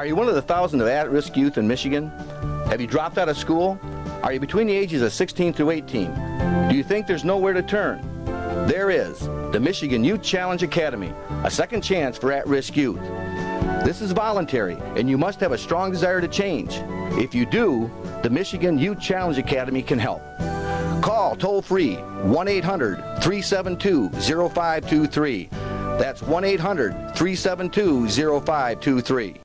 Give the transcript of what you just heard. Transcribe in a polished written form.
Are you one of the thousands of at-risk youth in Michigan? Have you dropped out of school? Are you between the ages of 16 through 18? Do you think there's nowhere to turn? There is. The Michigan Youth Challenge Academy, a second chance for at-risk youth. This is voluntary, and you must have a strong desire to change. If you do, the Michigan Youth Challenge Academy can help. Call toll-free 1-800-372-0523. That's 1-800-372-0523.